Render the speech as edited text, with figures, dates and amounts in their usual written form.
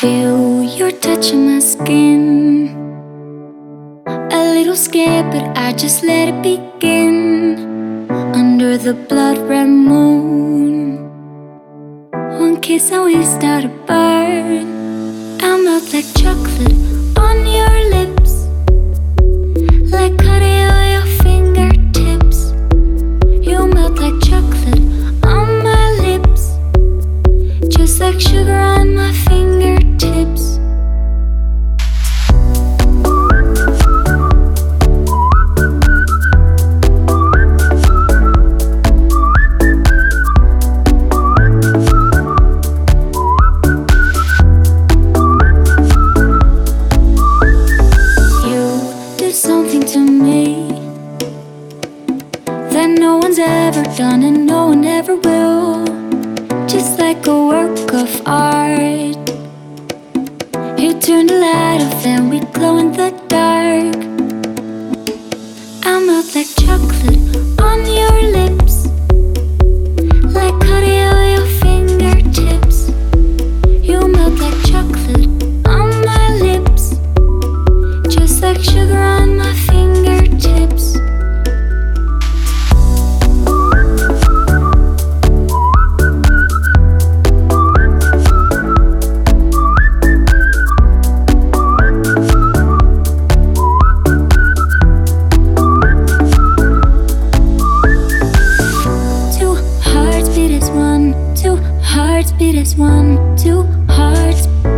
Feel your touch on my skin. A little scared, but I just let it begin. Under the blood red moon, one kiss and we start to burn. I melt like chocolate on your lips, like honey on your fingertips. You melt like chocolate on my lips, just like sugar on my fingertips. Something to me that no one's ever done and no one ever will. Just like a work of art, you turn the light off and we glow in the dark. I melt like chocolate on your lips, like honey on your fingertips. You melt like chocolate on my lips, just like sugar on my fingertips. Two hearts beat as one, two hearts beat as one, two hearts